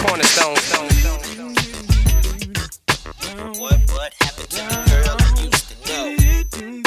Cornerstone. What happened to the girl I used to know?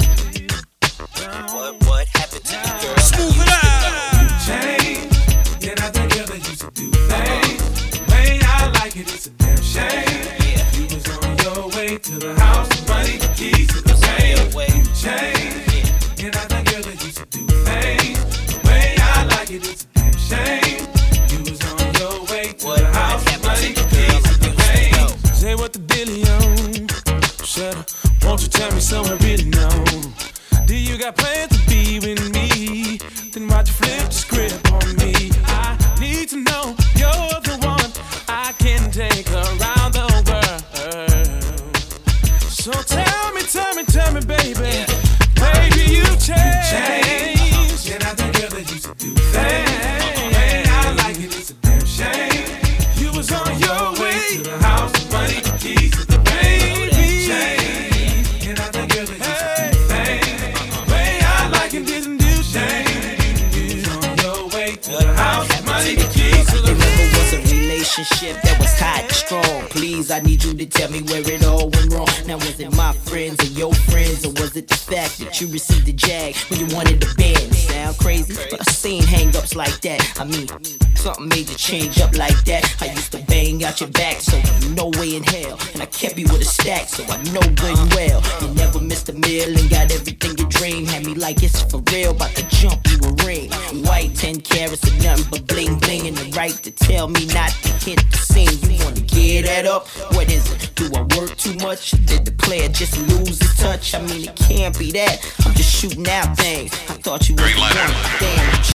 What happened to the girl? Smooth it out. Change, and I think girl that used to do things the way I like it. It's a damn shame. You was on your way to the house, running the keys to the same. You changed, and I think girl that used to do things the way I like it. It's a damn shame. You was on your way to the house, running the keys to the same. Say what the dealio. Shut up. Won't you tell me so I really know? Do you got plans to be with me? Then why'd you flip the script on me? I need to know you're the one I can take around the world. So tell me, baby. Baby, you changed. And I think girl that used to do things the way I like it. It's a damn shame. You was on your way to the house, running the keys to the baby. Change. And I think girl that used to do things the way I like it. didn't do Change. You was on your way to the house, running the keys to the Remember was a relationship that was tight and strong. Please, I need you to tell me where it all went wrong. Now was it my friends or your friends, or was it the fact that you received the jag when you wanted the band? Sound crazy, but I seen hang-ups like that. I mean, something made you change up like that. I used to bang out your back, so no way in hell. And I kept you with a stack, so I know good and well. You never missed a meal and got everything you dreamed. Had me like it's for real, about to jump you a ring. White 10 carats and nothing but bling bling, and the right to tell me not to hit the scene. You wanna get that up? What is it? Do I work too much? Did the player just lose his touch? I mean, it can't be that. I'm just shooting out things. I thought you was the one. Damn.